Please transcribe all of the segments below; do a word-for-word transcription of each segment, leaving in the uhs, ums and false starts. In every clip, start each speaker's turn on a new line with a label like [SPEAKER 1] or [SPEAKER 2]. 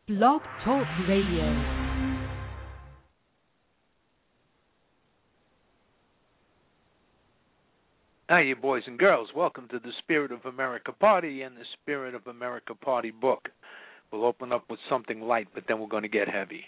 [SPEAKER 1] Blog Talk Radio.
[SPEAKER 2] Hi, you boys and girls. Welcome to the Spirit of America Party and the Spirit of America Party book. We'll open up with something light, but then we're going to get heavy.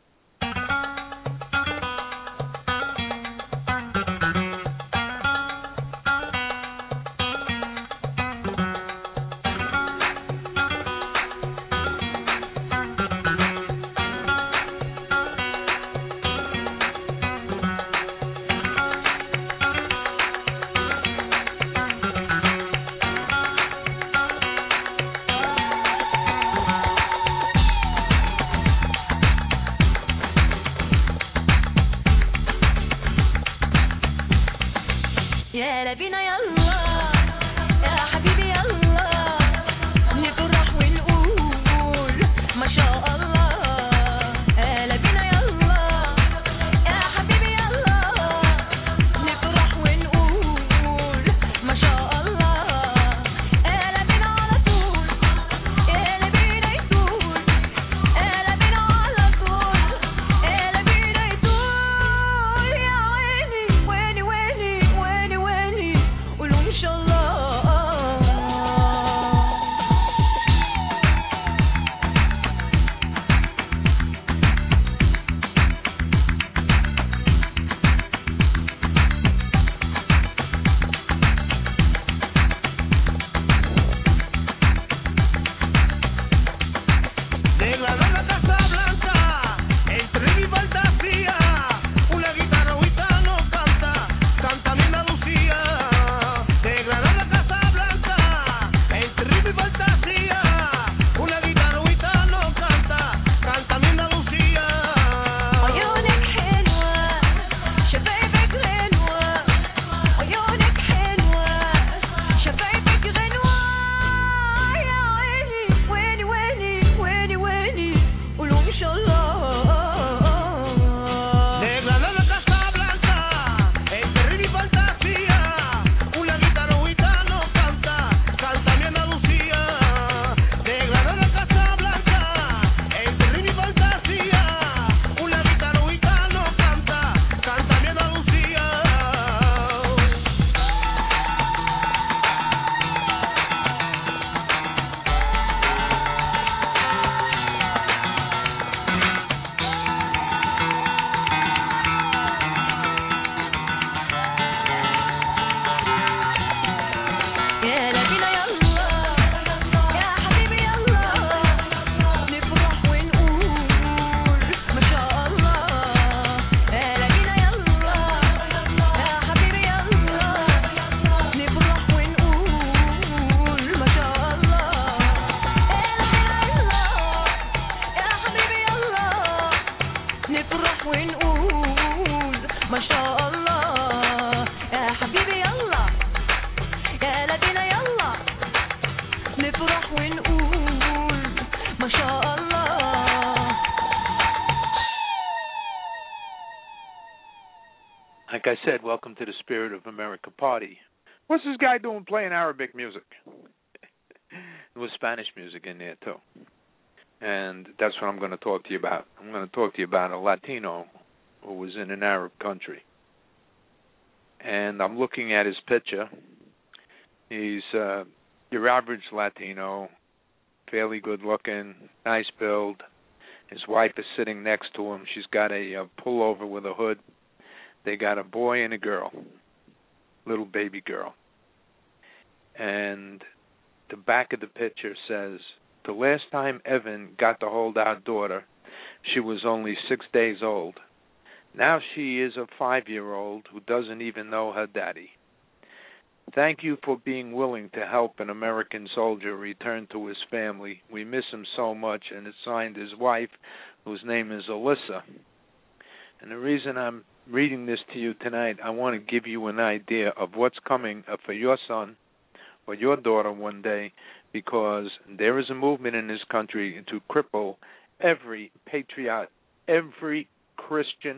[SPEAKER 2] Like I said, welcome to the Spirit of America Party. What's this guy doing playing Arabic music? There was Spanish music in there, too. And that's what I'm going to talk to you about. I'm going to talk to you about a Latino who was in an Arab country. And I'm looking at his picture. He's uh, your average Latino, fairly good-looking, nice build. His wife is sitting next to him. She's got a, a pullover with a hood. They got a boy and a girl, little baby girl. And the back of the picture says, the last time Evan got to hold our daughter, she was only six days old. Now she is a five-year-old who doesn't even know her daddy. Thank you for being willing to help an American soldier return to his family. We miss him so much, and it's signed his wife, whose name is Alyssa. And the reason I'm reading this to you tonight, I want to give you an idea of what's coming for your son or your daughter one day, because there is a movement in this country to cripple every patriot, every Christian,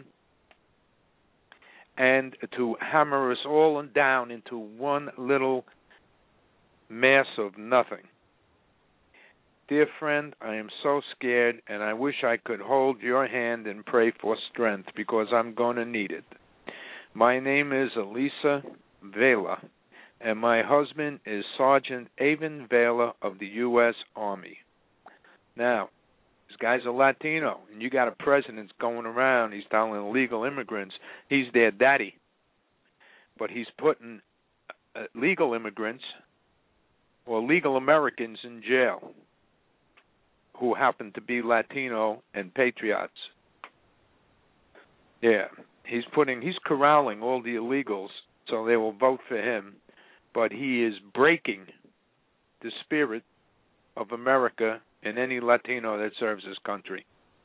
[SPEAKER 2] and to hammer us all down into one little mass of nothing. Dear friend, I am so scared, and I wish I could hold your hand and pray for strength, because I'm going to need it. My name is Elisa Vela, and my husband is Sergeant Evan Vela of the U S Army. Now, this guy's a Latino, and you got a president going around, he's telling illegal immigrants he's their daddy. But he's putting uh, legal immigrants or legal Americans in jail who happen to be Latino and patriots. Yeah, he's putting, he's corralling all the illegals so they will vote for him, but he is breaking the spirit of America and any Latino that serves his country.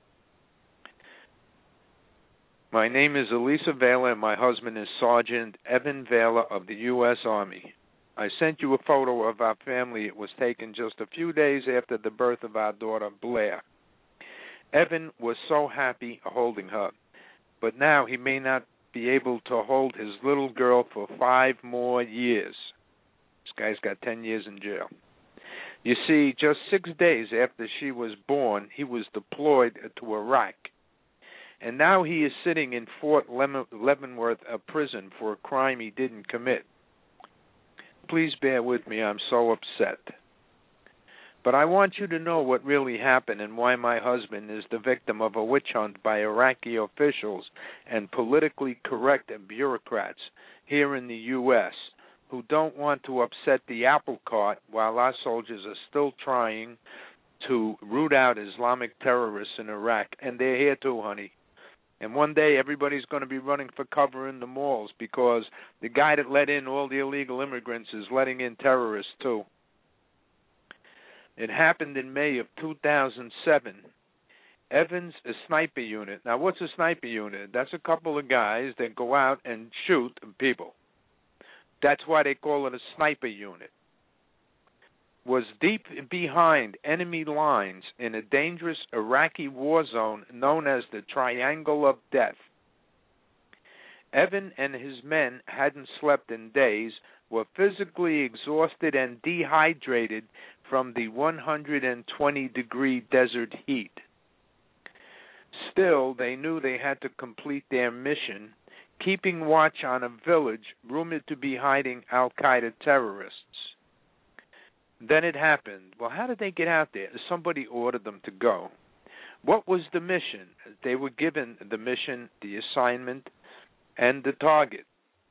[SPEAKER 2] My name is Elisa Vela, and my husband is Sergeant Evan Vela of the U S Army. I sent you a photo of our family. It was taken just a few days after the birth of our daughter, Blair. Evan was so happy holding her, but now he may not be able to hold his little girl for five more years. This guy's got ten years in jail. You see, just six days after she was born, he was deployed to Iraq. And now he is sitting in Fort Leavenworth, a prison, for a crime he didn't commit. Please bear with me, I'm so upset. But I want you to know what really happened and why my husband is the victim of a witch hunt by Iraqi officials and politically correct bureaucrats here in the U S who don't want to upset the apple cart while our soldiers are still trying to root out Islamic terrorists in Iraq. And they're here too, honey. And one day everybody's going to be running for cover in the malls because the guy that let in all the illegal immigrants is letting in terrorists too. It happened in May of two thousand seven. Evans, a sniper unit. Now, what's a sniper unit? That's a couple of guys that go out and shoot people. That's why they call it a sniper unit. Was deep behind enemy lines in a dangerous Iraqi war zone known as the Triangle of Death. Evan and his men hadn't slept in days, were physically exhausted and dehydrated from the one hundred twenty degree desert heat. Still, they knew they had to complete their mission, keeping watch on a village rumored to be hiding al-Qaeda terrorists. Then it happened. Well, how did they get out there? Somebody ordered them to go. What was the mission? They were given the mission, the assignment, and the target.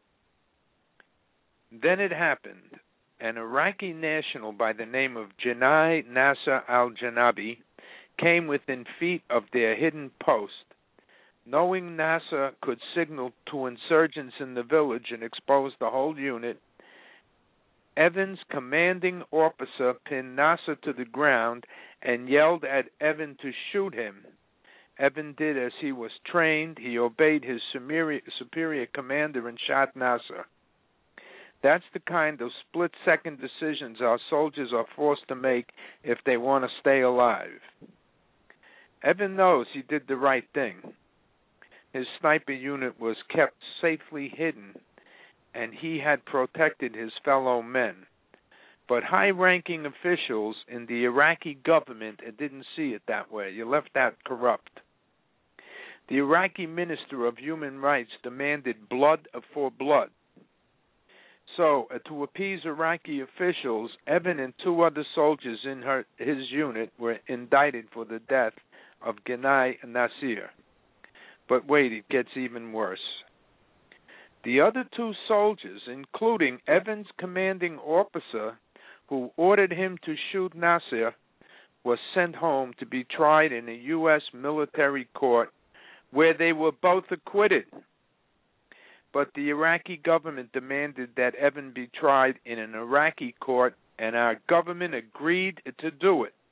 [SPEAKER 2] Then it happened. An Iraqi national by the name of Janai Nasser al-Janabi came within feet of their hidden post. Knowing Nasser could signal to insurgents in the village and expose the whole unit, Evan's commanding officer pinned Nasser to the ground and yelled at Evan to shoot him. Evan did as he was trained. He obeyed his superior, superior commander and shot Nasser. That's the kind of split-second decisions our soldiers are forced to make if they want to stay alive. Evan knows he did the right thing. His sniper unit was kept safely hidden, and he had protected his fellow men. But high-ranking officials in the Iraqi government didn't see it that way. You left out corrupt. The Iraqi Minister of Human Rights demanded blood for blood. So, uh, to appease Iraqi officials, Evan and two other soldiers in her, his unit were indicted for the death of Ghanai Nasir. But wait, it gets even worse. The other two soldiers, including Evan's commanding officer, who ordered him to shoot Nasir, were sent home to be tried in a U S military court where they were both acquitted. But the Iraqi government demanded that Evan be tried in an Iraqi court, and our government agreed to do it.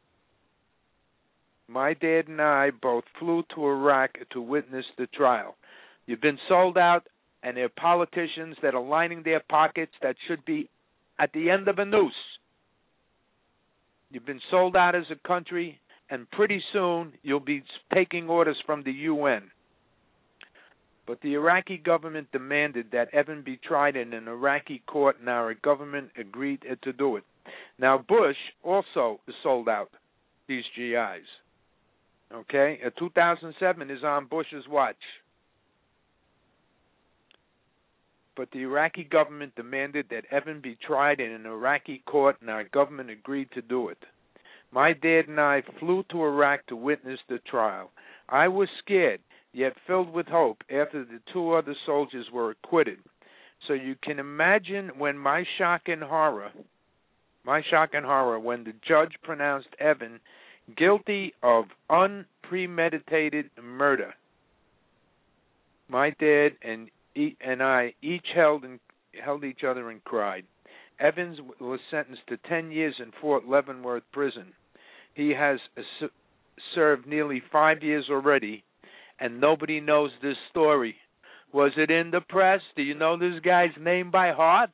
[SPEAKER 2] My dad and I both flew to Iraq to witness the trial. You've been sold out, and there are politicians that are lining their pockets that should be at the end of a noose. You've been sold out as a country, and pretty soon you'll be taking orders from the U N. But the Iraqi government demanded that Evan be tried in an Iraqi court, and our government agreed to do it. Now, Bush also sold out these G Is. Okay? Uh, two thousand seven is on Bush's watch. But the Iraqi government demanded that Evan be tried in an Iraqi court, and our government agreed to do it. My dad and I flew to Iraq to witness the trial. I was scared, yet filled with hope after the two other soldiers were acquitted. So you can imagine when my shock and horror, my shock and horror when the judge pronounced Evan guilty of unpremeditated murder. My dad and and I each held and held each other and cried. Evans was sentenced to ten years in Fort Leavenworth prison. He has served nearly five years already, and nobody knows this story. Was it in the press? Do you know this guy's name by heart?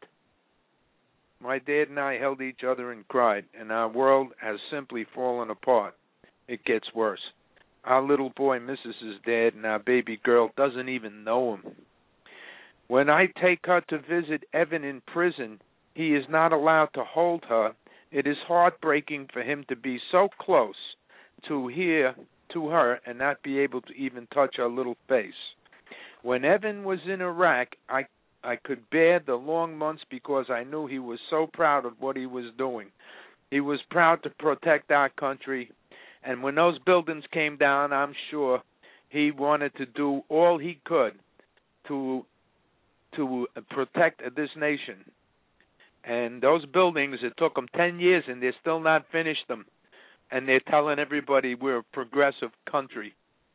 [SPEAKER 2] My dad and I held each other and cried, and our world has simply fallen apart. It gets worse. Our little boy misses his dad, and our baby girl doesn't even know him. When I take her to visit Evan in prison, he is not allowed to hold her. It is heartbreaking for him to be so close to here to her and not be able to even touch her little face. When Evan was in Iraq, I I could bear the long months because I knew he was so proud of what he was doing. He was proud to protect our country, and when those buildings came down, I'm sure he wanted to do all he could to to protect this nation. And those buildings, it took them ten years, and they're still not finished them. And they're telling everybody we're a progressive country.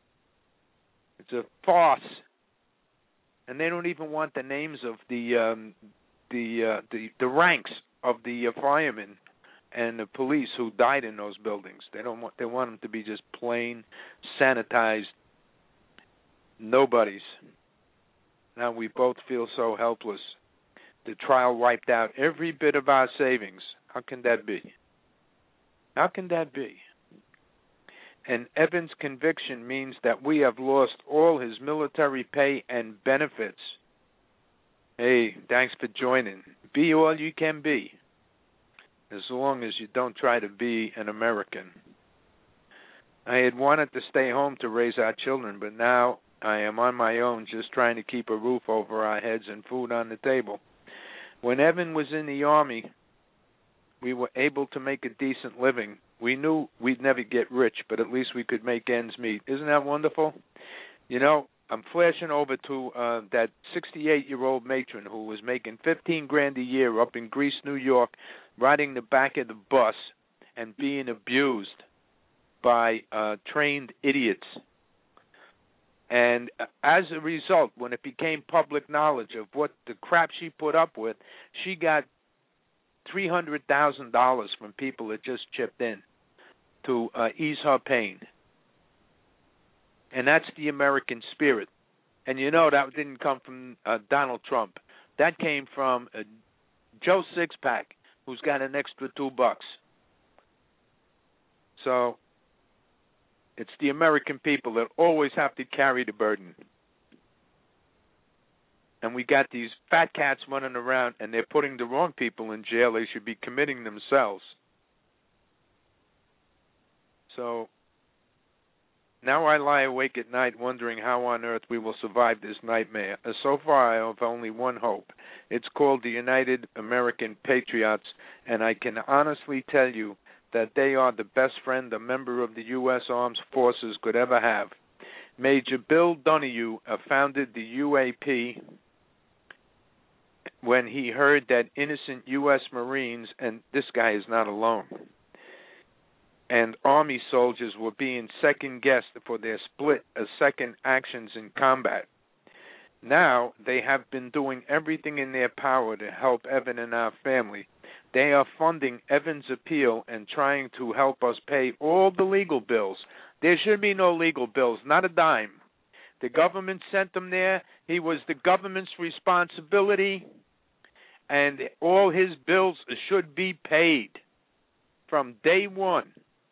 [SPEAKER 2] It's a farce. And they don't even want the names of the um, the, uh, the the ranks of the uh, firemen and the police who died in those buildings. They don't want. They want them to be just plain sanitized nobodies. Now we both feel so helpless. The trial wiped out every bit of our savings. How can that be? How can that be? And Evans' conviction means that we have lost all his military pay and benefits. Hey, thanks for joining. Be all you can be, as long as you don't try to be an American. I had wanted to stay home to raise our children, but now I am on my own, just trying to keep a roof over our heads and food on the table. When Evan was in the Army, we were able to make a decent living. We knew we'd never get rich, but at least we could make ends meet. Isn't that wonderful? You know, I'm flashing over to uh, that sixty-eight-year-old matron who was making fifteen grand a year up in Greece, New York, riding the back of the bus and being abused by uh, trained idiots. And as a result, when it became public knowledge of what the crap she put up with, she got three hundred thousand dollars from people that just chipped in to uh, ease her pain. And that's the American spirit. And you know that didn't come from uh, Donald Trump. That came from uh, Joe Sixpack, who's got an extra two bucks. So it's the American people that always have to carry the burden. And we got these fat cats running around, and they're putting the wrong people in jail. They should be committing themselves. So now I lie awake at night wondering how on earth we will survive this nightmare. Uh, so far, I have only one hope. It's called the United American Patriots, and I can honestly tell you that they are the best friend a member of the U S Armed Forces could ever have. Major Bill Donahue uh, founded the U A P when he heard that innocent U S Marines, and this guy is not alone, and Army soldiers were being second-guessed for their split-second actions in combat. Now they have been doing everything in their power to help Evan and our family. They are funding Evan's appeal and trying to help us pay all the legal bills. There should be no legal bills, not a dime. The government sent him there. He was the government's responsibility, and all his bills should be paid from day one.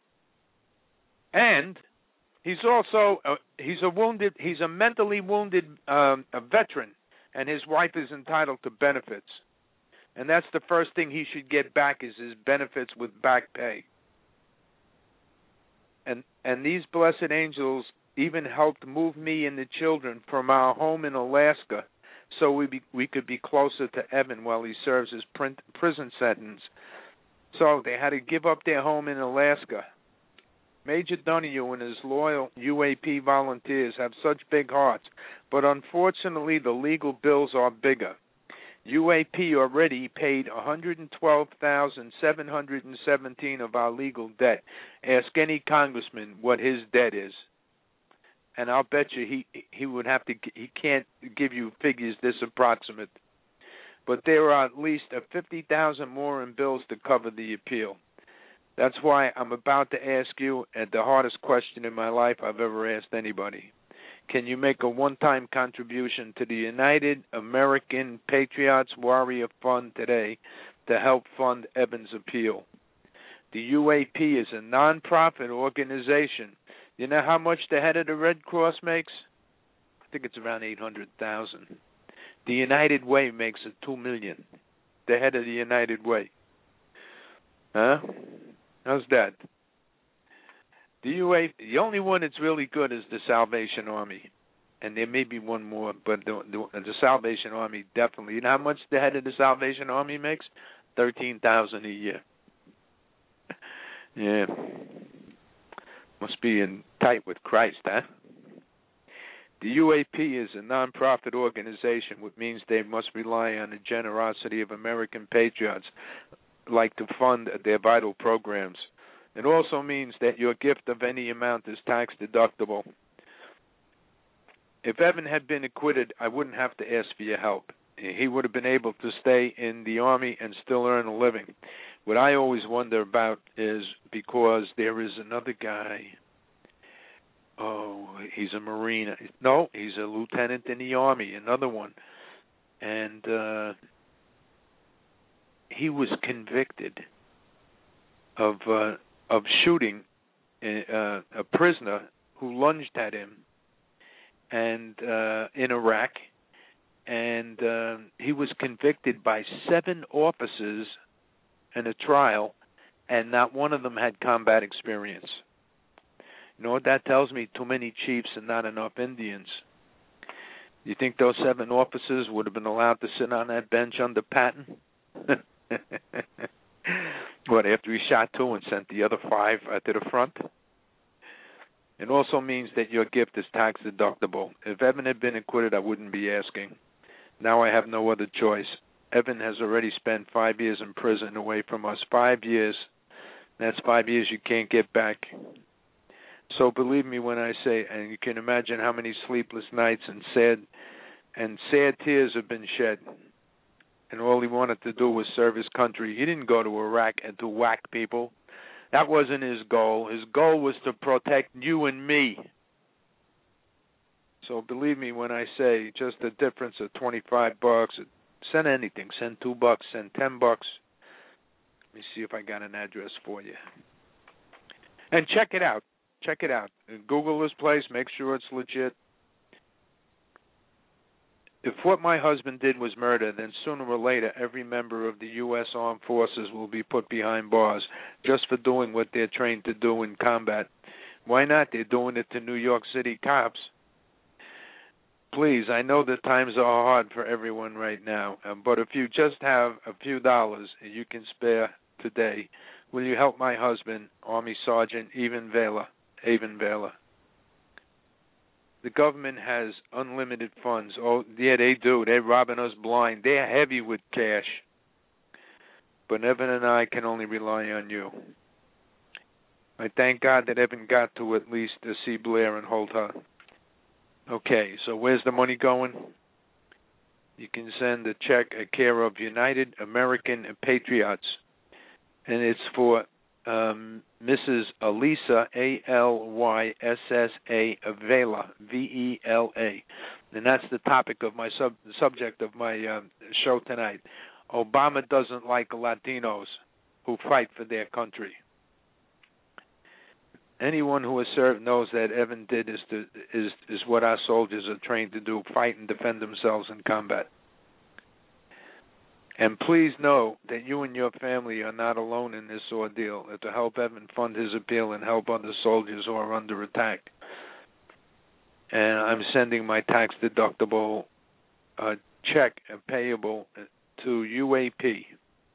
[SPEAKER 2] And he's also uh, he's a wounded, he's a mentally wounded um, a veteran, and his wife is entitled to benefits. And that's the first thing he should get back is his benefits with back pay. And and these blessed angels even helped move me and the children from our home in Alaska so we be, we could be closer to Evan while he serves his print, prison sentence. So they had to give up their home in Alaska. Major Donahue and his loyal U A P volunteers have such big hearts, but unfortunately the legal bills are bigger. U A P already paid one hundred twelve thousand seven hundred seventeen dollars of our legal debt. Ask any congressman what his debt is, and I'll bet you he he would have to he can't give you figures this approximate. But there are at least fifty thousand more in bills to cover the appeal. That's why I'm about to ask you uh, the hardest question in my life I've ever asked anybody. Can you make a one-time contribution to the United American Patriots Warrior Fund today to help fund Evan's appeal? The U A P is a non-profit organization. You know how much the head of the Red Cross makes? I think it's around eight hundred thousand dollars. The United Way makes it two million dollars. The head of the United Way. Huh? How's that? The U A, the only one that's really good is the Salvation Army, and there may be one more, but the, the, the Salvation Army definitely. You know how much the head of the Salvation Army makes? Thirteen thousand a year. Yeah, must be in tight with Christ, huh? The U A P is a non-profit organization, which means they must rely on the generosity of American patriots, like to fund their vital programs. It also means that your gift of any amount is tax deductible. If Evan had been acquitted, I wouldn't have to ask for your help. He would have been able to stay in the Army and still earn a living. What I always wonder about is because there is another guy, oh, he's a Marine. No, he's a lieutenant in the Army, another one. And uh, he was convicted of uh, of shooting a, uh, a prisoner who lunged at him, and uh, in Iraq, and uh, he was convicted by seven officers in a trial, and not one of them had combat experience. You know what that tells me? Too many chiefs and not enough Indians. You think those seven officers would have been allowed to sit on that bench under Patton? What, after he shot two and sent the other five uh, to the front? It also means that your gift is tax deductible. If Evan had been acquitted, I wouldn't be asking. Now I have no other choice. Evan has already spent five years in prison away from us. Five years. That's five years you can't get back. So believe me when I say, and you can imagine how many sleepless nights and sad and sad tears have been shed. And all he wanted to do was serve his country. He didn't go to Iraq and to whack people. That wasn't his goal. His goal was to protect you and me. So believe me when I say just the difference of twenty-five bucks. Send anything. Send two bucks. Send ten bucks. Let me see if I got an address for you. And check it out. Check it out. Google this place. Make sure it's legit. If what my husband did was murder, then sooner or later every member of the U S Armed Forces will be put behind bars just for doing what they're trained to do in combat. Why not? They're doing it to New York City cops. Please, I know that times are hard for everyone right now, um, but if you just have a few dollars you can spare today, will you help my husband, Army Sergeant Evan Vela? Evan Vela. The government has unlimited funds. Oh, yeah, they do. They're robbing us blind. They're heavy with cash. But Evan and I can only rely on you. I thank God that Evan got to at least to see Blair and hold her. Okay, so where's the money going? You can send a check at care of United American Patriots. And it's for um, Missus Alisa, A L Y S S A, Vela, V E L A. And that's the topic of my sub subject of my uh, show tonight. Obama doesn't like Latinos who fight for their country. Anyone who has served knows that Evan did is, to, is, is what our soldiers are trained to do, fight and defend themselves in combat. And please know that you and your family are not alone in this ordeal. To help Evan fund his appeal and help other soldiers who are under attack. And I'm sending my tax-deductible uh, check payable to U A P.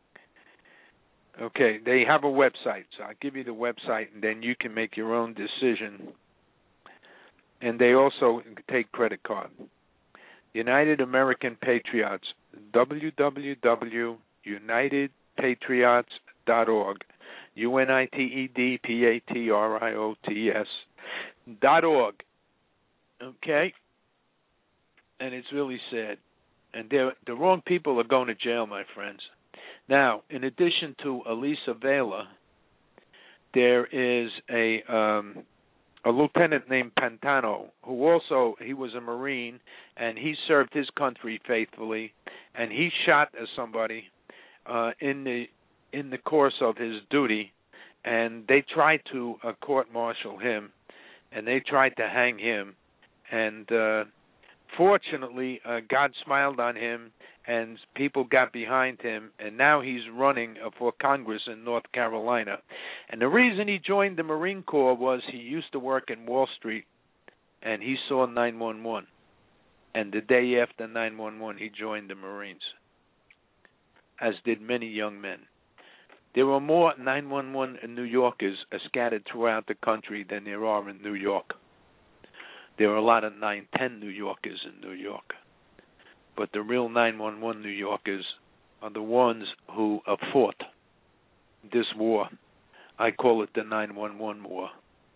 [SPEAKER 2] Okay, they have a website, so I'll give you the website, and then you can make your own decision. And they also take credit card. United American Patriots, w w w dot united patriots dot org, U N I T E D P A T R I O T S dot org. Okay? And it's really sad. And the wrong people are going to jail, my friends. Now, in addition to Elisa Vela, there is a um, a lieutenant named Pantano, who also, he was a Marine, and he served his country faithfully, and he shot somebody uh, in the in the course of his duty, and they tried to uh, court-martial him, and they tried to hang him, and uh, fortunately, uh, God smiled on him, and people got behind him, and now he's running uh, for Congress in North Carolina. And the reason he joined the Marine Corps was he used to work in Wall Street, and he saw nine one one. And the day after nine one one, he joined the Marines, as did many young men. There are more nine one one New Yorkers scattered throughout the country than there are in New York. There are a lot of nine ten New Yorkers in New York. But the real nine one one New Yorkers are the ones who have fought this war. I call it the nine one one war.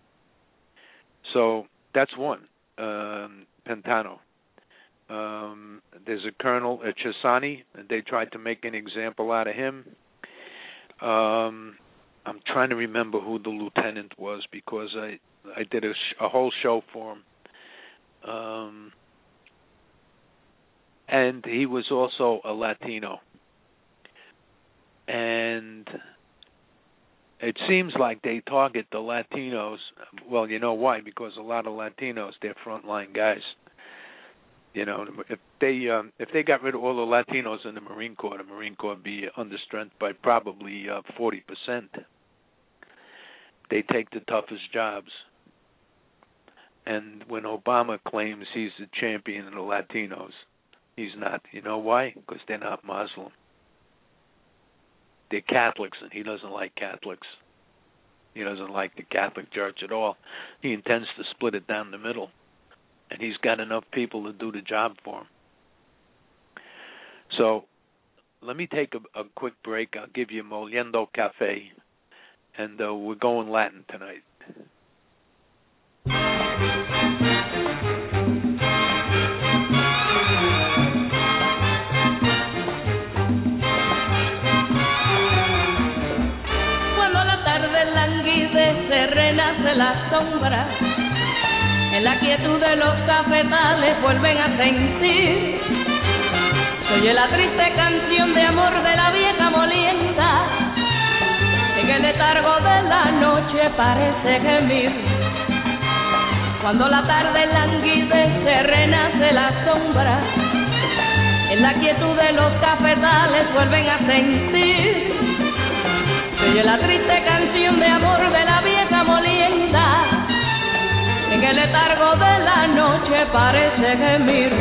[SPEAKER 2] So that's one, um, Pantano. Um, there's a Colonel uh, Chesani, and they tried to make an example out of him. Um, I'm trying to remember who the lieutenant was because I, I did a, sh- a whole show for him. Um, and he was also a Latino. And it seems like they target the Latinos. Well, you know why? Because a lot of Latinos, they're frontline guys. You know, if they um, if they got rid of all the Latinos in the Marine Corps, the Marine Corps would be under strength by probably uh, forty percent. They take the toughest jobs. And when Obama claims he's the champion of the Latinos, he's not. You know why? Because they're not Muslim. They're Catholics, and he doesn't like Catholics. He doesn't like the Catholic Church at all. He intends to split it down the middle. And he's got enough people to do the job for him. So let me take a, a quick break. I'll give you Moliendo Cafe, and uh, we're going Latin tonight.
[SPEAKER 3] Cuando la tarde languidece, renace la sombra. En la quietud de los cafetales vuelven a sentir. Se oye la triste canción de amor de la vieja molienda. En el letargo de la noche parece gemir. Cuando la tarde languidece, renace la sombra. En la quietud de los cafetales vuelven a sentir. Se oye la triste canción de amor de la vieja molienda. En el letargo de la noche parece gemir.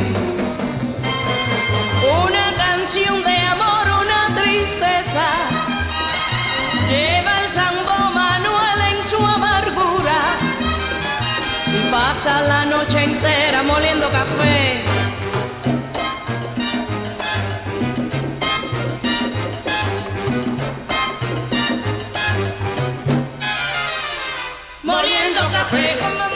[SPEAKER 3] Una canción de amor, una tristeza, lleva el Sambo Manuel en su amargura y pasa la noche entera moliendo café. Moliendo café.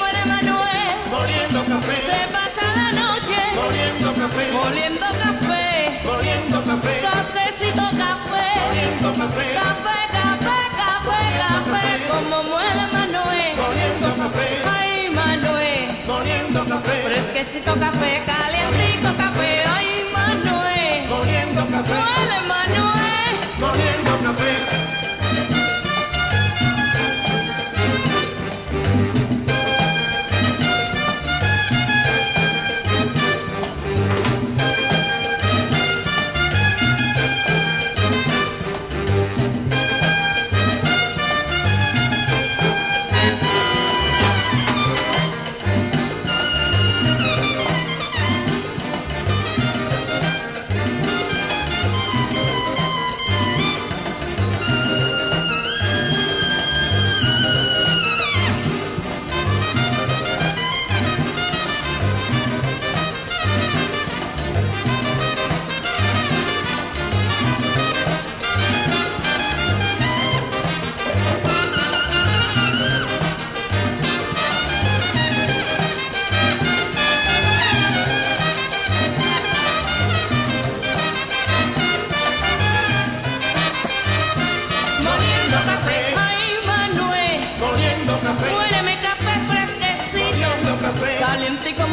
[SPEAKER 3] Se pasa la noche moliendo café, moliendo café, moliendo café, cafecito café, moliendo café, café, café, café, café, como muele Manuel, moliendo café, ay Manuel, moliendo café, fresquecito café, calientico café, ay Manuel, moliendo café, muele Manuel, moliendo café.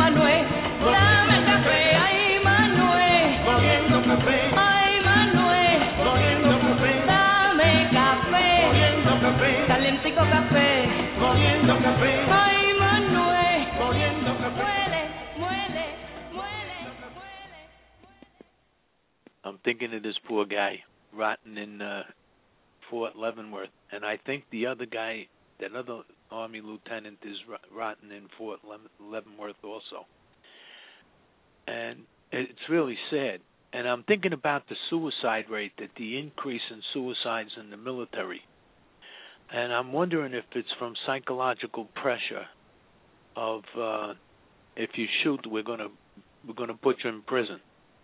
[SPEAKER 3] Manuel, dame café, ay Manuel,
[SPEAKER 4] cogiendo café,
[SPEAKER 3] ay Manuel,
[SPEAKER 4] cogiendo café,
[SPEAKER 3] dame café,
[SPEAKER 4] cogiendo café,
[SPEAKER 3] calientico café,
[SPEAKER 4] cogiendo café,
[SPEAKER 3] ay Manuel,
[SPEAKER 4] cogiendo café.
[SPEAKER 3] muele, muele, muele, muele.
[SPEAKER 2] I'm thinking of this poor guy rotting in uh, Fort Leavenworth, and I think the other guy, that other Army lieutenant, is rotting in Fort Leavenworth also. And it's really sad. And I'm thinking about the suicide rate, that the increase in suicides in the military. And I'm wondering if it's from psychological pressure of uh, if you shoot, we're gonna we're gonna put you in prison.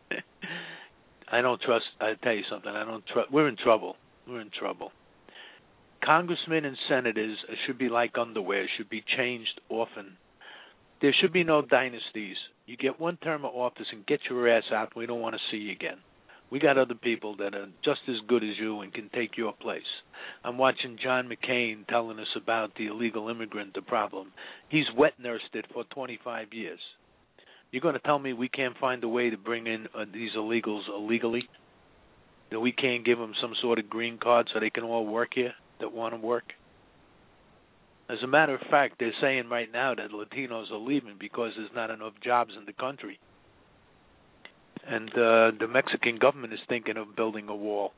[SPEAKER 2] I don't trust. I tell you something. I don't trust. We're in trouble. We're in trouble. Congressmen and senators should be like underwear. Should be changed often. There should be no dynasties. You get one term of office and get your ass out. We don't want to see you again. We got other people that are just as good as you and can take your place. I'm watching John McCain telling us about the illegal immigrant, the problem. He's wet nursed it for twenty-five years. You're going to tell me we can't find a way to bring in uh, these illegals illegally? That we can't give them some sort of green card so they can all work here that want to work? As a matter of fact, they're saying right now that Latinos are leaving because there's not enough jobs in the country. And uh, the Mexican government is thinking of building a wall.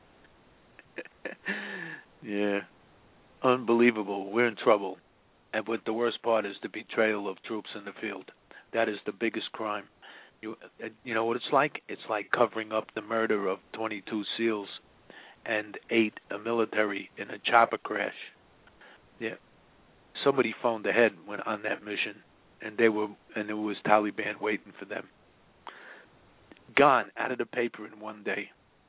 [SPEAKER 2] Yeah. Unbelievable. We're in trouble. And what the worst part is the betrayal of troops in the field. That is the biggest crime. You, uh, you know what it's like? It's like covering up the murder of twenty-two SEALs and eight a military in a chopper crash. Yeah. Somebody phoned ahead when on that mission, and they were, and it was Taliban waiting for them. Gone out of the paper in one day.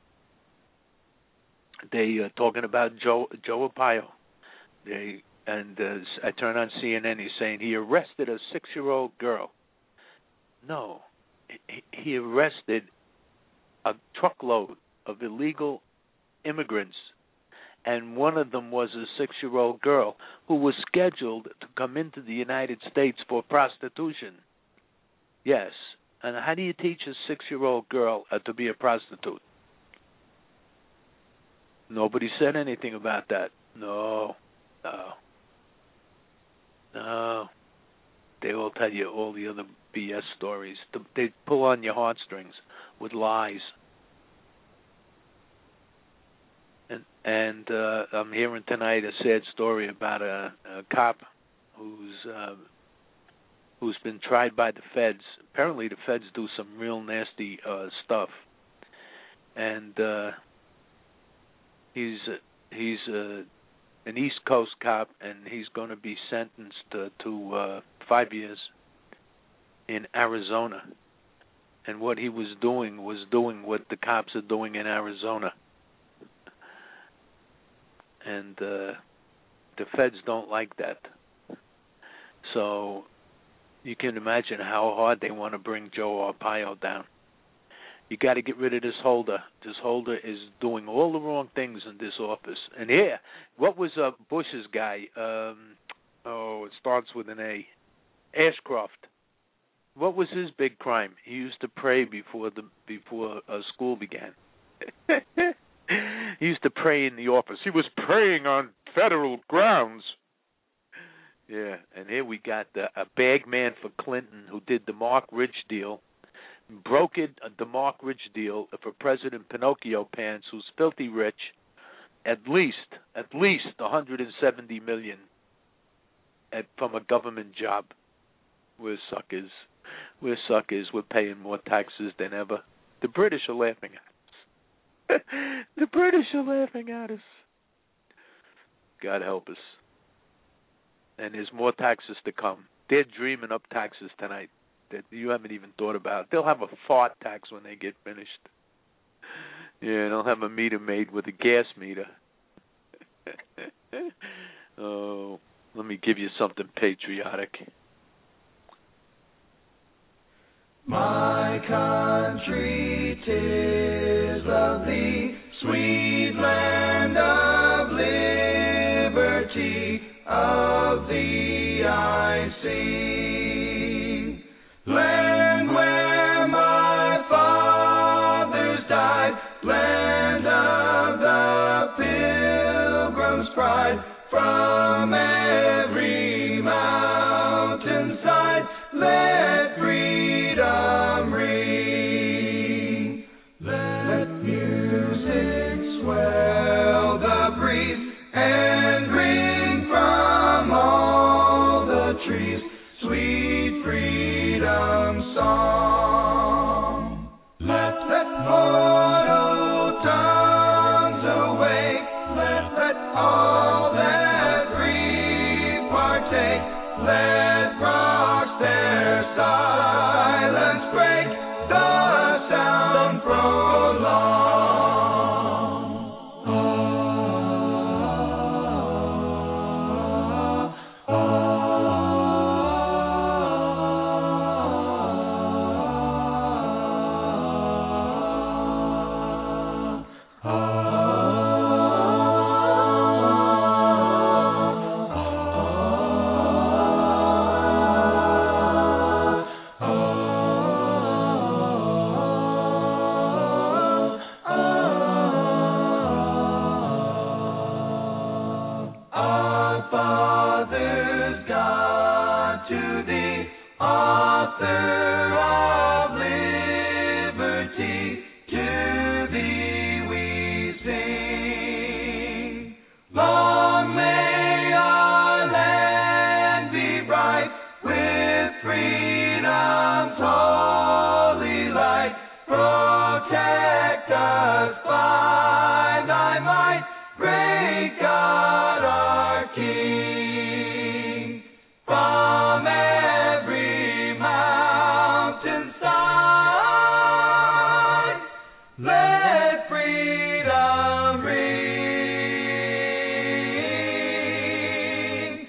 [SPEAKER 2] They uh, talking about Joe Joe Arpaio. They and uh, I turn on C N N. He's saying he arrested a six-year-old girl. No, he, he arrested a truckload of illegal immigrants, and one of them was a six-year-old girl who was scheduled to come into the United States for prostitution. Yes. And how do you teach a six-year-old girl uh, to be a prostitute? Nobody said anything about that. No, no, no. They will tell you all the other B S stories. They pull on your heartstrings with lies. And and uh, I'm hearing tonight a sad story about a, a cop who's uh, who's been tried by the feds. Apparently, the feds do some real nasty uh, stuff, and uh, he's uh, he's uh, an East Coast cop, and he's going to be sentenced to, to uh, five years in Arizona. And what he was doing was doing what the cops are doing in Arizona. And uh, the feds don't like that. So you can imagine how hard they want to bring Joe Arpaio down. You got to get rid of this Holder. This Holder is doing all the wrong things in this office. And here, what was uh, Bush's guy? Um, oh, it starts with an A. Ashcroft. What was his big crime? He used to pray before the before uh, school began. He used to pray in the office. He was praying on federal grounds. Yeah, and here we got the, a bag man for Clinton who did the Mark Rich deal, brokered the Mark Rich deal for President Pinocchio Pants, who's filthy rich, at least at least one hundred seventy million dollars at, from a government job. We're suckers. We're suckers. We're paying more taxes than ever. The British are laughing at us. The British are laughing at us. God help us. And there's more taxes to come. They're dreaming up taxes tonight that you haven't even thought about. They'll have a fart tax when they get finished. Yeah, they'll have a meter made with a gas meter. Oh, let me give you something patriotic.
[SPEAKER 4] My country, 'tis of thee, sweet land of liberty, of thee I sing. Land let freedom ring. Let music swell the breeze and ring from all the trees sweet freedom song. Let let mortal tongues awake. Let let all that breathe partake. Let rocks their silence break. The sound prolong. Ah, ah, ah, Our fathers, God, to thee, author of liberty, to thee we sing. Long may our land be bright with freedom's holy light. Protect us by thy might, great God our King. From every mountainside, let freedom ring,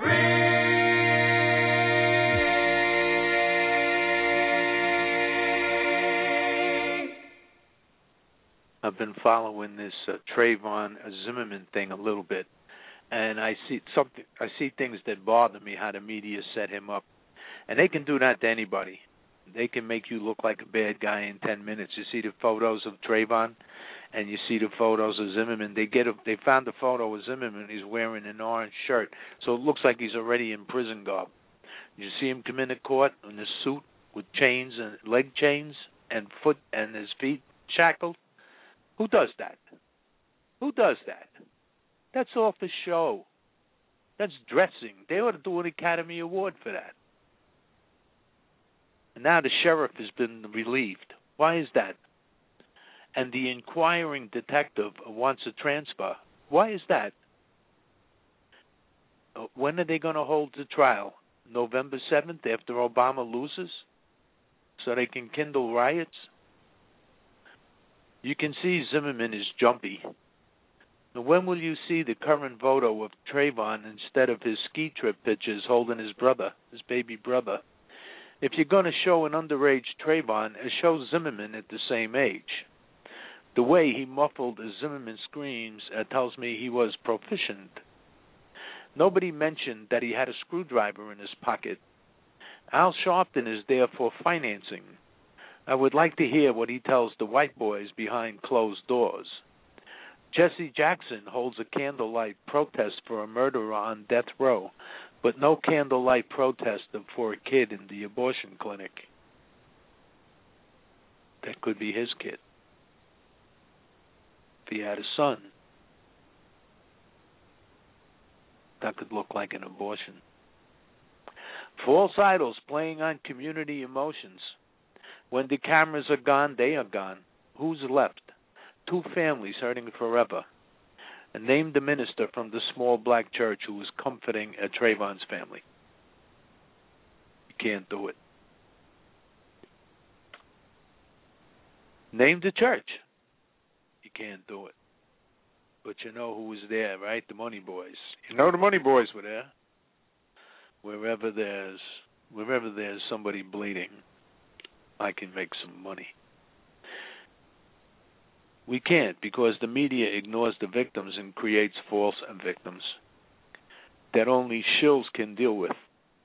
[SPEAKER 4] ring.
[SPEAKER 2] I've been following this uh, Trayvon Zimmerman thing a little bit, and I see something. I see things that bother me. How the media set him up, and they can do that to anybody. They can make you look like a bad guy in ten minutes. You see the photos of Trayvon, and you see the photos of Zimmerman. They get a, they found a photo of Zimmerman. He's wearing an orange shirt, so it looks like he's already in prison garb. You see him come into court in a suit with chains and leg chains and foot and his feet shackled. Who does that? Who does that? That's off the show. That's dressing. They ought to do an Academy Award for that. And now the sheriff has been relieved. Why is that? And the inquiring detective wants a transfer. Why is that? When are they going to hold the trial? November seventh, after Obama loses? So they can kindle riots? You can see Zimmerman is jumpy. Now, when will you see the current photo of Trayvon instead of his ski trip pictures holding his brother, his baby brother? If you're going to show an underage Trayvon, show Zimmerman at the same age. The way he muffled Zimmerman's screams uh, tells me he was proficient. Nobody mentioned that he had a screwdriver in his pocket. Al Sharpton is there for financing. I would like to hear what he tells the white boys behind closed doors. Jesse Jackson holds a candlelight protest for a murderer on death row, but no candlelight protest for a kid in the abortion clinic. That could be his kid. If he had a son, that could look like an abortion. False idols playing on community emotions. When the cameras are gone, they are gone. Who's left? Two families hurting forever. And name the minister from the small black church who was comforting a Trayvon's family. You can't do it. Name the church. You can't do it. But you know who was there, right? The Money Boys. You know the Money Boys were there. Wherever there's wherever there's somebody bleeding, I can make some money. We can't, because the media ignores the victims and creates false victims that only shills can deal with.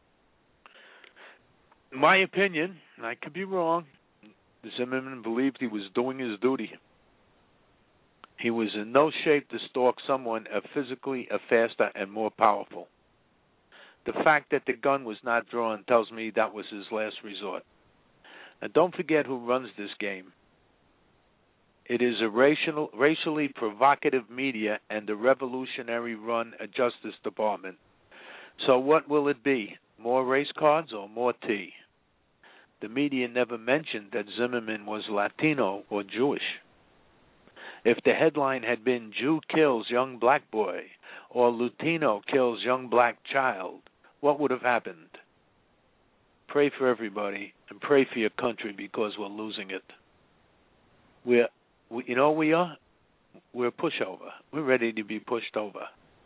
[SPEAKER 2] In my opinion, and I could be wrong, Zimmerman believed he was doing his duty. He was in no shape to stalk someone uh, physically uh, faster and more powerful. The fact that the gun was not drawn tells me that was his last resort. And don't forget who runs this game. It is a racial, racially provocative media and a revolutionary-run Justice Department. So what will it be? More race cards or more tea? The media never mentioned that Zimmerman was Latino or Jewish. If the headline had been Jew kills young black boy or Latino kills young black child, what would have happened? Pray for everybody and pray for your country because we're losing it. We're We, you know we are? We're a pushover. We're ready to be pushed over.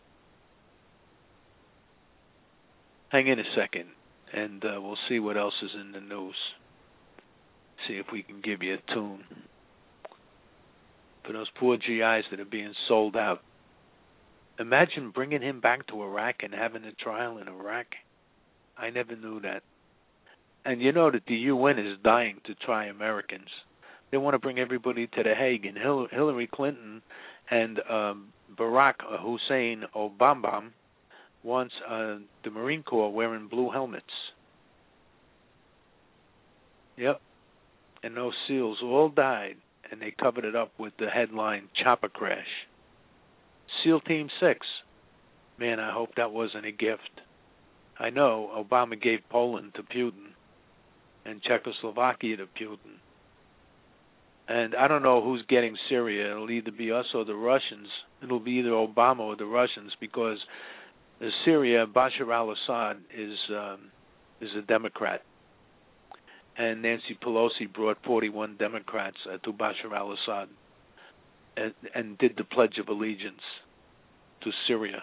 [SPEAKER 2] Hang in a second, and uh, we'll see what else is in the news. See if we can give you a tune. For those poor G Is that are being sold out. Imagine bringing him back to Iraq and having a trial in Iraq. I never knew that. And you know that the U N is dying to try Americans. They want to bring everybody to the Hague, and Hillary Clinton and um, Barack Hussein Obama wants uh, the Marine Corps wearing blue helmets. Yep. And those SEALs all died, and they covered it up with the headline, Chopper Crash. SEAL Team six. Man, I hope that wasn't a gift. I know Obama gave Poland to Putin and Czechoslovakia to Putin. And I don't know who's getting Syria. It'll either be us or the Russians. It'll be either Obama or the Russians because Syria, Bashar al-Assad is um, is a Democrat. And Nancy Pelosi brought forty-one Democrats uh, to Bashar al-Assad and, and did the Pledge of Allegiance to Syria.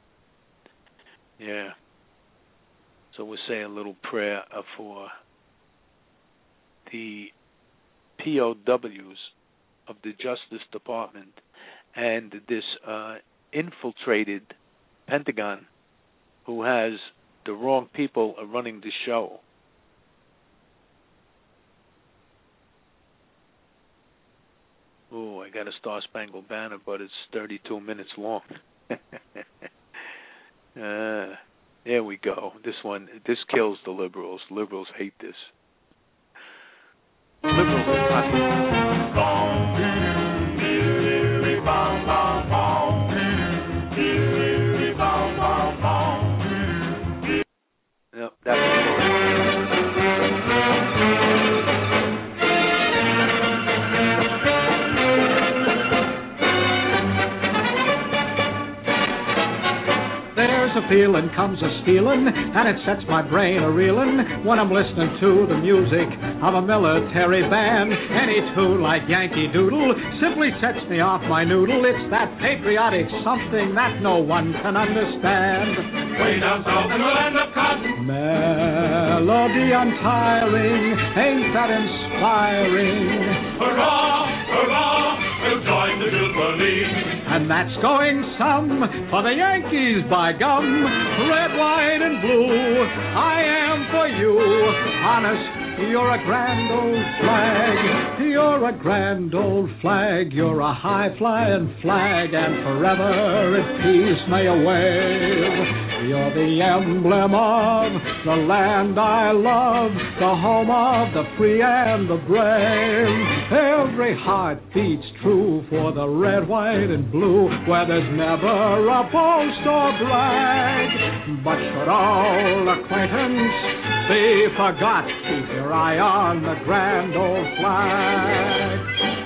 [SPEAKER 2] Yeah. So we'll say a little prayer uh, for the P O Ws of the Justice Department and this uh, infiltrated Pentagon who has the wrong people running the show. Oh, I got a Star Spangled Banner, but it's thirty-two minutes long. uh, there we go. This one, this kills the liberals. Liberals hate this. Liberals are not. Yep, that's
[SPEAKER 5] There's a feeling comes a stealing, and it sets my brain a reeling when I'm listening to the music of a military band. Any tune like Yankee Doodle simply sets me off my noodle. It's that patriotic something that no one can understand.
[SPEAKER 4] Way down south in the land of cotton.
[SPEAKER 5] Melody untiring, ain't that inspiring?
[SPEAKER 4] Hurrah, hurrah, we'll join the Jubilee.
[SPEAKER 5] And that's going some for the Yankees, by gum. Red, white, and blue, I am for you. Honest, you're a grand old flag. You're a grand old flag. You're a high-flying flag, and forever in peace may you wave. You're the emblem of the land I love, the home of the free and the brave. Every heart beats true for the red, white, and blue, where there's never a boast or brag. But should all acquaintance be forgot, keep your eye on the grand old flag.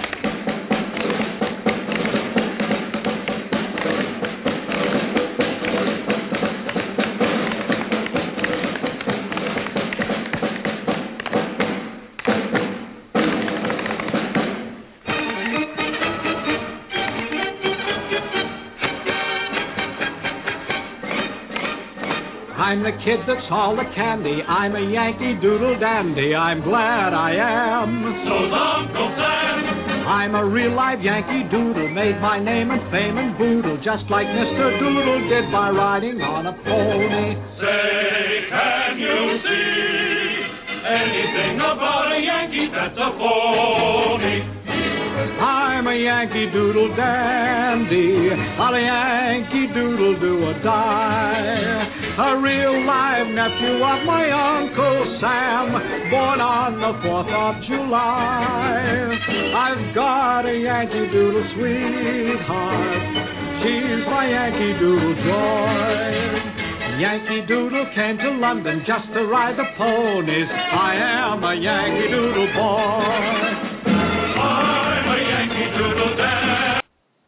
[SPEAKER 5] I'm the kid that's all the candy. I'm a Yankee Doodle dandy. I'm glad I am.
[SPEAKER 4] So's Uncle Sam.
[SPEAKER 5] I'm a real live Yankee Doodle. Made my name and fame and boodle, just like Mister Doodle did by riding on a pony.
[SPEAKER 4] Say, can you see anything about a Yankee that's a phony?
[SPEAKER 5] I'm a Yankee Doodle dandy, a Yankee Doodle do or die. a real live nephew of my Uncle Sam, born on the fourth of July. I've got a Yankee Doodle sweetheart, she's my Yankee Doodle joy. Yankee Doodle came to London just to ride the ponies. I am a Yankee Doodle boy.
[SPEAKER 4] I'm a Yankee Doodle dad.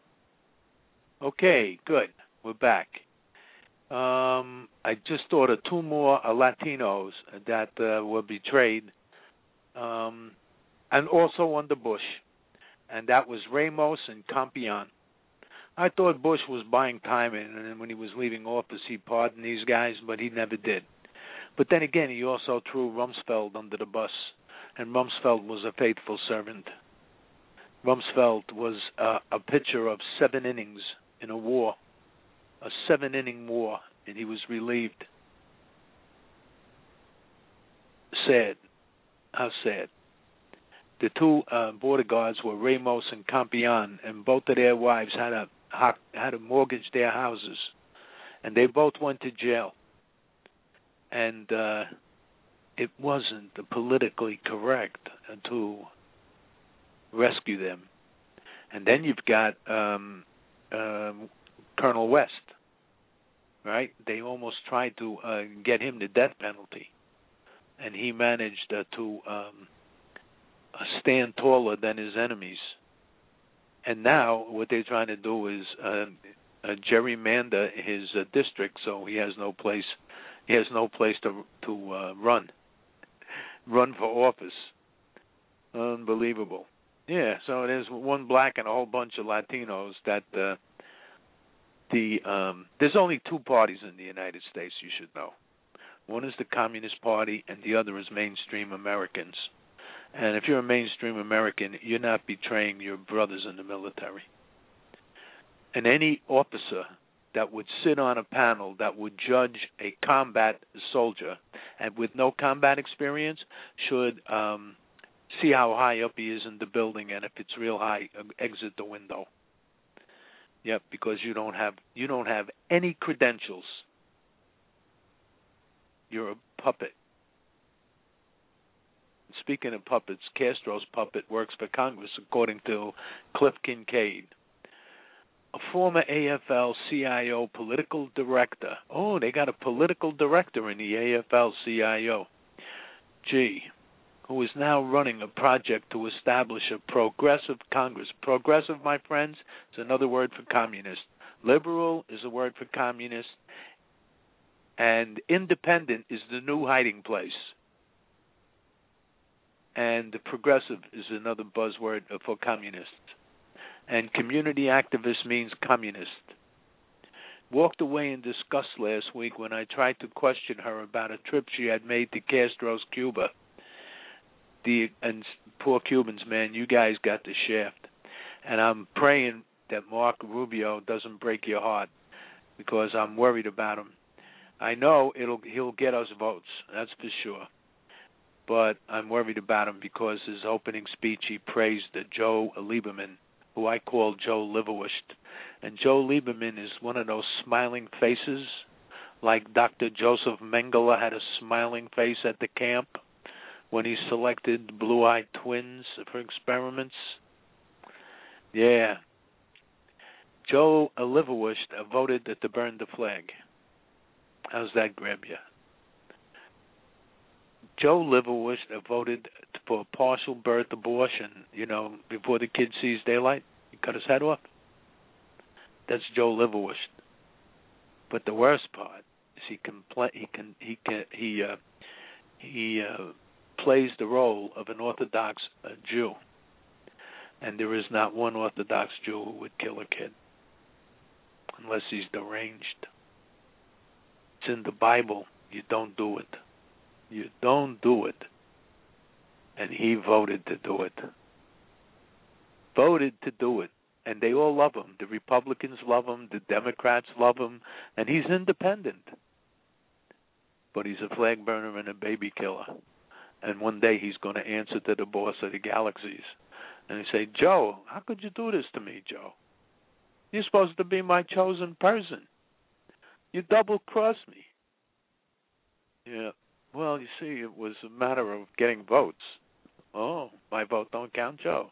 [SPEAKER 2] Okay, good. We're back. Um, I just thought of two more uh, Latinos that uh, were betrayed, um, and also under Bush, and that was Ramos and Campion. I thought Bush was buying time, and when he was leaving office, he pardoned these guys, but he never did. But then again, he also threw Rumsfeld under the bus, and Rumsfeld was a faithful servant. Rumsfeld was uh, a pitcher of seven innings in a war, a seven-inning war, and he was relieved. Sad. How sad. The two uh, border guards were Ramos and Campion, and both of their wives had a had to mortgage their houses, and they both went to jail. And uh, it wasn't politically correct to rescue them. And then you've got um, uh, Colonel West, right? They almost tried to uh, get him the death penalty, and he managed uh, to um, stand taller than his enemies. And now what they're trying to do is uh, uh, gerrymander his uh, district, so he has no place. He has no place to to uh, run, run for office. Unbelievable. Yeah. So there's one black and a whole bunch of Latinos. That uh, the um, there's only two parties in the United States. You should know. One is the Communist Party, and the other is mainstream Americans. And if you're a mainstream American, you're not betraying your brothers in the military. And any officer that would sit on a panel that would judge a combat soldier and with no combat experience should um, see how high up he is in the building, and if it's real high, exit the window. Yep, because you don't have you don't have any credentials. You're a puppet. Speaking of puppets, Castro's puppet works for Congress, according to Cliff Kincaid, a former A F L C I O political director. Oh, they got a political director in the A F L C I O. Gee, who is now running a project to establish a progressive Congress. Progressive, my friends, is another word for communist. Liberal is a word for communist. And independent is the new hiding place. And progressive is another buzzword for communists. And community activist means communist. Walked away in disgust last week when I tried to question her about a trip she had made to Castro's Cuba. The and poor Cubans, man, you guys got the shaft. And I'm praying that Mark Rubio doesn't break your heart, because I'm worried about him. I know it'll he'll get us votes, that's for sure. But I'm worried about him because his opening speech he praised the Joe Lieberman, who I call Joe Liverwisht. And Joe Lieberman is one of those smiling faces, like Doctor Joseph Mengele had a smiling face at the camp when he selected blue-eyed twins for experiments. Yeah. Joe Liverwisht voted to burn the flag. How's that grab you? Joe Liverwisht voted for partial birth abortion, you know, before the kid sees daylight. He cut his head off. That's Joe Liverwisht. But the worst part is he can play, he can he can he uh, he uh, plays the role of an Orthodox uh, Jew, and there is not one Orthodox Jew who would kill a kid unless he's deranged. It's in the Bible. You don't do it. You don't do it. And he voted to do it. Voted to do it. And they all love him. The Republicans love him. The Democrats love him. And he's independent. But he's a flag burner and a baby killer. And one day he's going to answer to the boss of the galaxies. And he say, Joe, how could you do this to me, Joe? You're supposed to be my chosen person. You double-crossed me. Yeah. Well, you see, it was a matter of getting votes. Oh, my vote don't count, Joe.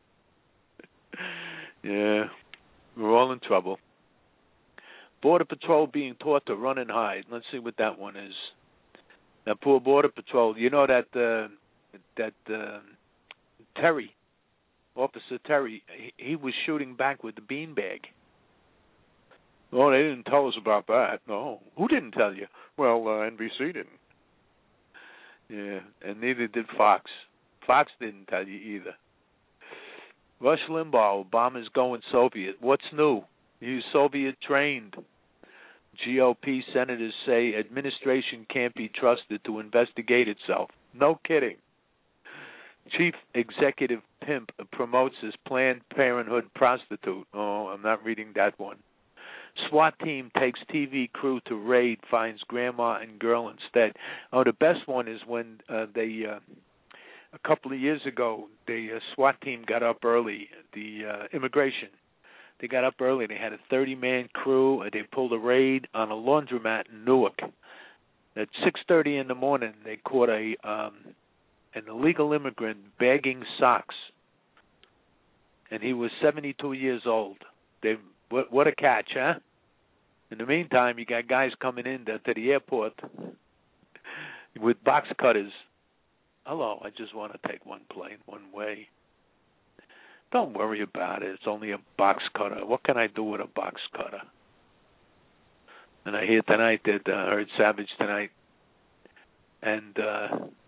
[SPEAKER 2] Yeah, we're all in trouble. Border Patrol being taught to run and hide. Let's see what that one is. That poor Border Patrol. You know that uh, that uh, Terry, Officer Terry, he, he was shooting back with the beanbag. Oh, they didn't tell us about that. No. Who didn't tell you? Well, uh, N B C didn't. Yeah, and neither did Fox. Fox didn't tell you either. Rush Limbaugh, Obama's going Soviet. What's new? He's Soviet trained. G O P senators say administration can't be trusted to investigate itself. No kidding. Chief executive pimp promotes his Planned Parenthood prostitute. Oh, I'm not reading that one. SWAT team takes T V crew to raid, finds grandma and girl instead. Oh, the best one is when uh, they, uh, a couple of years ago, the uh, SWAT team got up early, the uh, immigration. They got up early. They had a thirty-man crew. And they pulled a raid on a laundromat in Newark. At six thirty in the morning, they caught a um, an illegal immigrant bagging socks, and he was seventy-two years old. They what, what a catch, huh? In the meantime, you got guys coming in to, to the airport with box cutters. Hello, I just want to take one plane, one way. Don't worry about it. It's only a box cutter. What can I do with a box cutter? And I hear tonight that I uh, heard Savage tonight, and uh,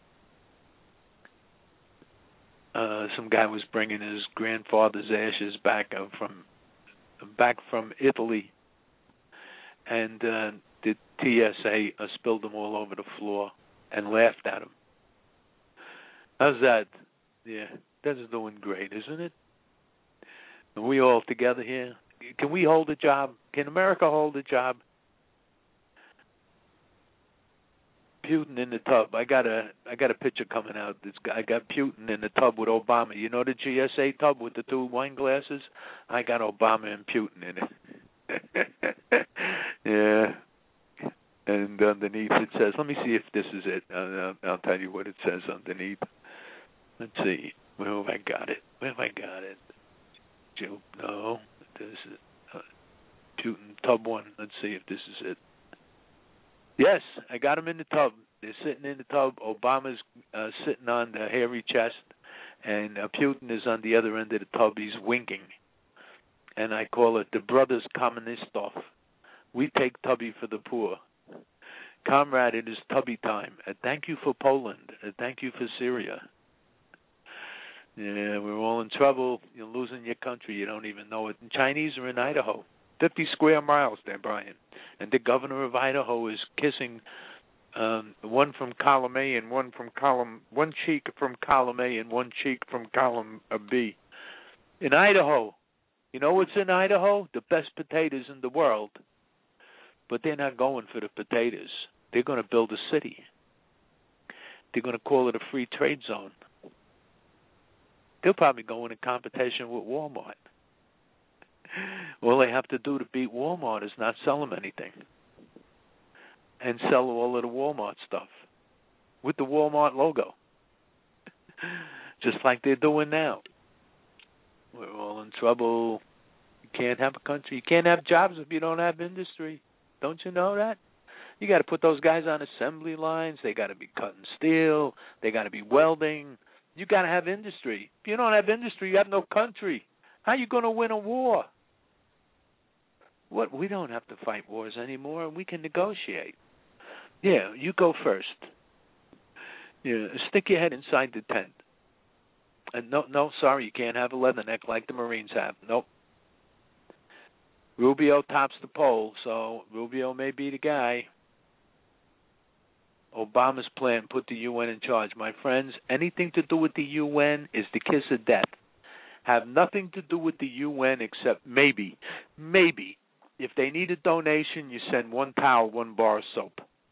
[SPEAKER 2] uh, some guy was bringing his grandfather's ashes back uh, from back from Italy, and uh, the T S A uh, spilled them all over the floor and laughed at him. How's that? Yeah, that's doing great, isn't it? Are we all together here? Can we hold a job? Can America hold a job? Putin in the tub. I got a I got a picture coming out. This guy, I got Putin in the tub with Obama. You know the G S A tub with the two wine glasses? I got Obama and Putin in it. Yeah. And underneath it says, let me see if this is it. I'll, I'll tell you what it says underneath. Let's see. Where have I got it? Where have I got it? Joe, no. This is uh, Putin tub one. Let's see if this is it. Yes, I got him in the tub. They're sitting in the tub. Obama's uh, sitting on the hairy chest, and uh, Putin is on the other end of the tub. He's winking. And I call it the Brothers Kommunistov. We take Tubby for the poor. Comrade, it is Tubby time. Uh, thank you for Poland. Uh, thank you for Syria. Yeah, we're all in trouble. You're losing your country. You don't even know it. And Chinese are in Idaho. fifty square miles there, Brian. And the governor of Idaho is kissing um, one from column A and one from column, one cheek from column A and one cheek from column B. In Idaho. You know what's in Idaho? The best potatoes in the world. But they're not going for the potatoes. They're going to build a city. They're going to call it a free trade zone. They'll probably go into competition with Walmart. All they have to do to beat Walmart is not sell them anything and sell all of the Walmart stuff with the Walmart logo, just like they're doing now. We're all in trouble. You can't have a country. You can't have jobs if you don't have industry. Don't you know that? You got to put those guys on assembly lines. They got to be cutting steel. They got to be welding. You got to have industry. If you don't have industry, you have no country. How are you going to win a war? What? We don't have to fight wars anymore. We can negotiate. Yeah, you go first. Yeah, stick your head inside the tent. And no, no, sorry, you can't have a leatherneck like the Marines have. Nope. Rubio tops the poll, so Rubio may be the guy. Obama's plan put the U N in charge. My friends, anything to do with the U N is the kiss of death. Have nothing to do with the U N except maybe, maybe, if they need a donation, you send one towel, one bar of soap.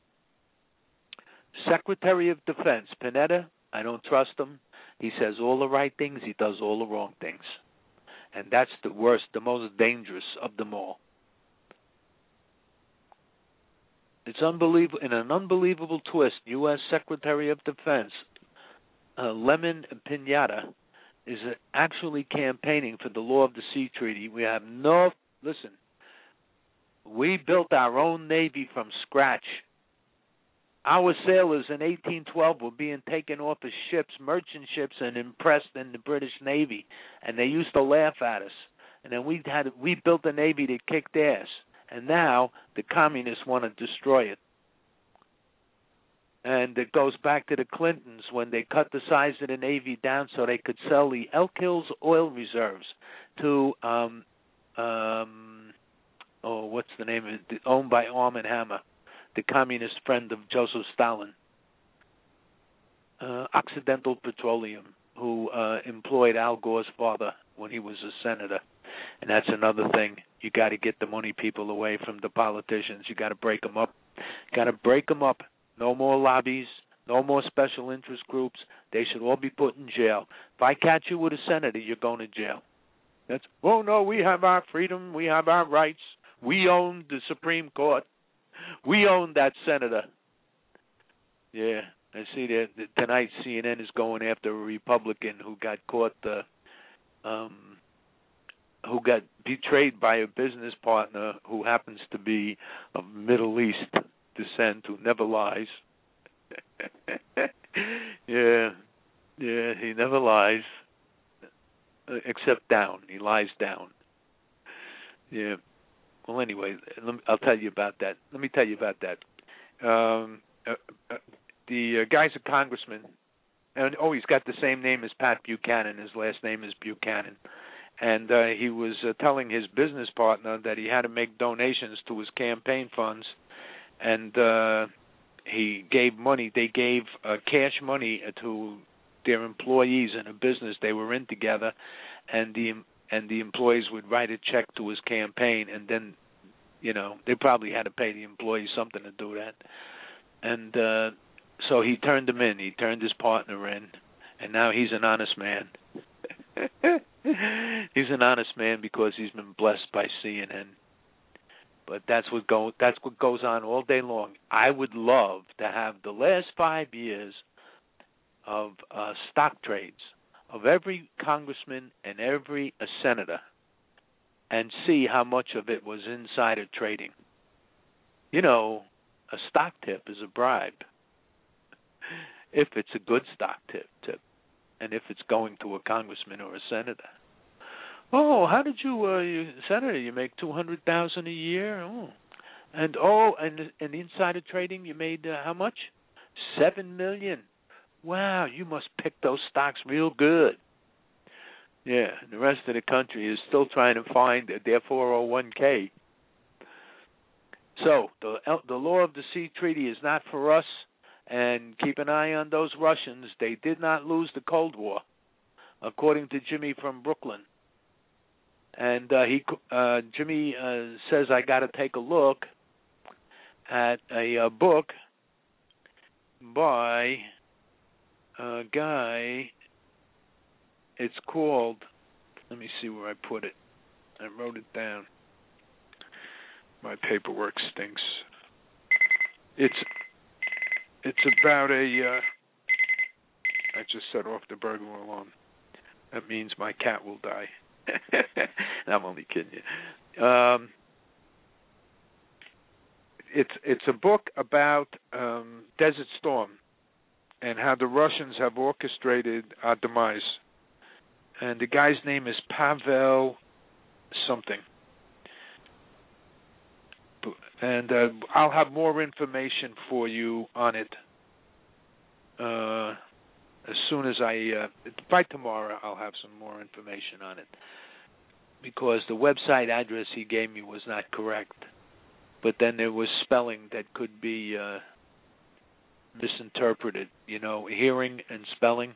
[SPEAKER 2] Secretary of Defense, Panetta, I don't trust him. He says all the right things, he does all the wrong things. And that's the worst, the most dangerous of them all. it's unbelievable. In an unbelievable twist, U S Secretary of Defense uh, Lemon Pinata is actually campaigning for the Law of the Sea Treaty. We have no, listen, we built our own Navy from scratch. Our sailors in eighteen twelve were being taken off of ships, merchant ships, and impressed in the British Navy, and they used to laugh at us. And then we had we built a Navy that kicked ass, and now the communists want to destroy it. And it goes back to the Clintons when they cut the size of the Navy down so they could sell the Elk Hills oil reserves to, um, um, oh, what's the name of it? Owned by Arm and Hammer, the communist friend of Joseph Stalin. Uh, Occidental Petroleum, who uh, employed Al Gore's father when he was a senator. And that's another thing. You got to get the money people away from the politicians. You got to break them up. Got to break them up. No more lobbies, no more special interest groups. They should all be put in jail. If I catch you with a senator, you're going to jail. That's, oh, no, we have our freedom. We have our rights. We own the Supreme Court. We own that senator. Yeah, I see that, that tonight C N N is going after a Republican who got caught, uh, um, who got betrayed by a business partner who happens to be of Middle East descent, who never lies. yeah, yeah, he never lies, uh, except down. He lies down. Yeah. Well, anyway, let me, I'll tell you about that. Let me tell you about that. Um, uh, uh, the uh, guy's a congressman, and oh, he's got the same name as Pat Buchanan. His last name is Buchanan. And uh, he was uh, telling his business partner that he had to make donations to his campaign funds. And uh, he gave money. They gave uh, cash money to their employees in a business they were in together, and the and the employees would write a check to his campaign, and then, you know, they probably had to pay the employees something to do that. And uh, so he turned him in. He turned his partner in, and now he's an honest man. He's an honest man because he's been blessed by C N N. But that's what go that's what goes on all day long. I would love to have the last five years of uh, stock trades of every congressman and every uh, senator, and see how much of it was insider trading. You know, a stock tip is a bribe if it's a good stock tip, tip, and if it's going to a congressman or a senator. Oh, how did you, uh, you Senator? You make two hundred thousand a year. Oh, and oh, and and insider trading, you made uh, how much? Seven million. Wow, you must pick those stocks real good. Yeah, and the rest of the country is still trying to find their four oh one k. So the the Law of the Sea Treaty is not for us. And keep an eye on those Russians. They did not lose the Cold War, according to Jimmy from Brooklyn. And uh, he, uh, Jimmy uh, says I got to take a look at a, a book by a guy. It's called. Let me see where I put it. I wrote it down. My paperwork stinks. It's it's about a. Uh, I just set off the burglar alarm. That means my cat will die. I'm only kidding you. Um, it's it's a book about um, Desert Storm and how the Russians have orchestrated our demise. And the guy's name is Pavel something. And uh, I'll have more information for you on it uh, as soon as I, uh, by tomorrow, I'll have some more information on it. Because the website address he gave me was not correct. But then there was spelling that could be uh, misinterpreted, you know, hearing and spelling.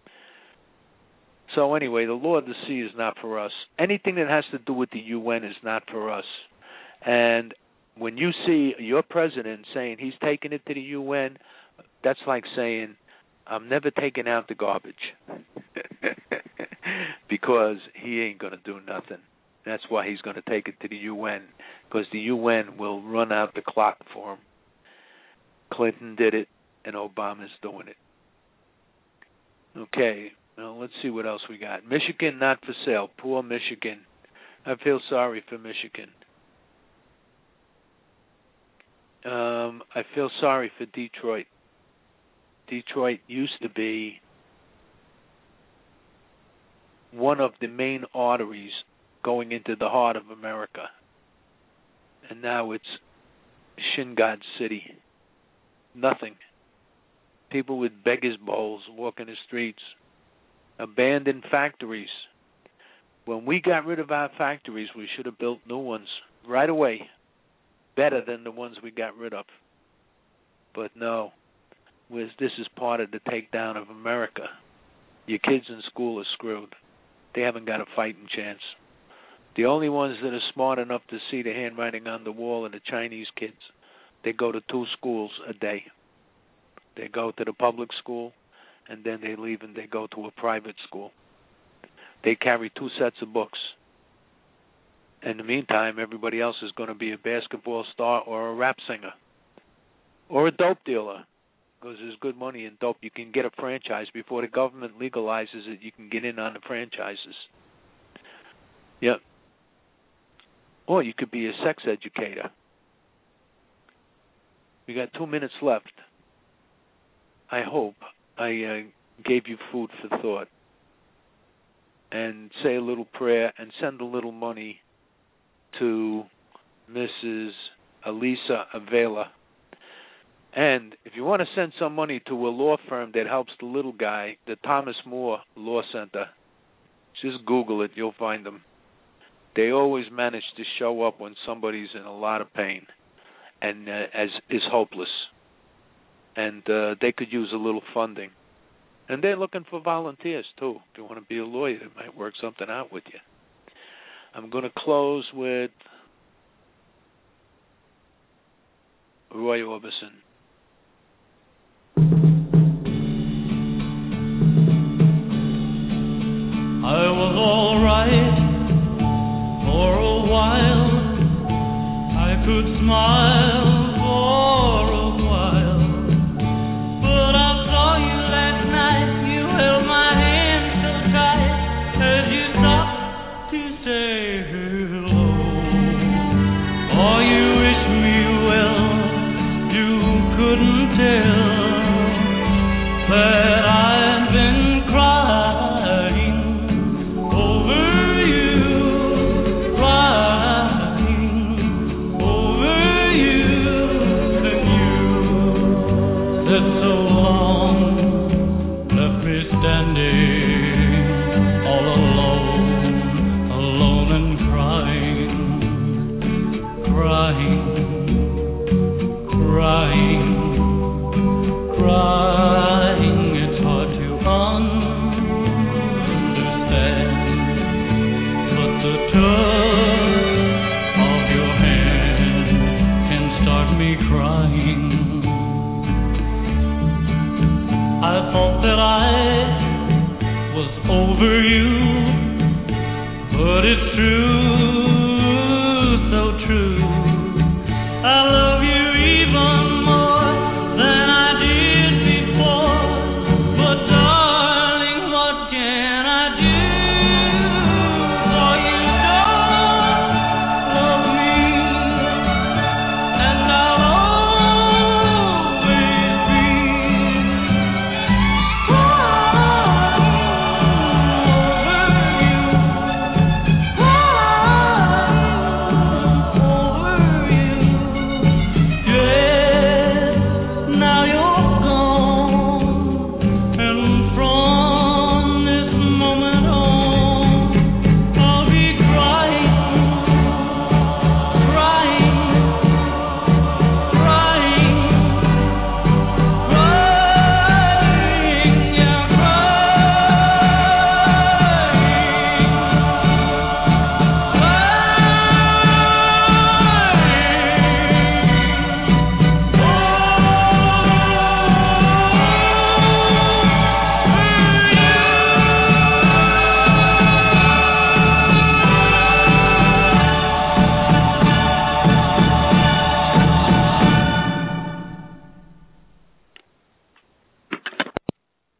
[SPEAKER 2] So anyway, the Law of the Sea is not for us. Anything that has to do with the U N is not for us. And when you see your president saying he's taking it to the U N, that's like saying, I'm never taking out the garbage. Because he ain't going to do nothing. That's why he's going to take it to the U N, because the U N will run out the clock for him. Clinton did it, and Obama's doing it. Okay, well, let's see what else we got. Michigan not for sale. Poor Michigan. I feel sorry for Michigan. Um, I feel sorry for Detroit. Detroit used to be one of the main arteries going into the heart of America. And now it's Shin God City. Nothing. People with beggars' bowls walking the streets. Abandoned factories. When we got rid of our factories, we should have built new ones right away. Better than the ones we got rid of. But no. This is part of the takedown of America. Your kids in school are screwed. They haven't got a fighting chance. The only ones that are smart enough to see the handwriting on the wall are the Chinese kids. They go to two schools a day. They go to the public school, and then they leave and they go to a private school. They carry two sets of books. In the meantime, everybody else is going to be a basketball star or a rap singer or a dope dealer, because there's good money in dope. You can get a franchise before the government legalizes it. You can get in on the franchises. Yep. Or you could be a sex educator. We got two minutes left. I hope I uh, gave you food for thought. And say a little prayer and send a little money to Missus Elisa Avila. And if you want to send some money to a law firm that helps the little guy, the Thomas More Law Center, just Google it, you'll find them. They always manage to show up when somebody's in a lot of pain and uh, as is hopeless. And uh, they could use a little funding. And they're looking for volunteers, too. If you want to be a lawyer, they might work something out with you. I'm going to close with Roy Orbison.
[SPEAKER 6] I was all right for a while. I could smile for a while. But I saw you last night. You held my hand so tight as you stopped to say hello. Oh, you wish me well. You couldn't tell that I've been crying over you, crying over you, and you said so long, left me standing all alone, alone and crying, crying, crying, crying. It's hard to understand, but the touch of your hand can start me crying. I thought that I was over you, but it's true.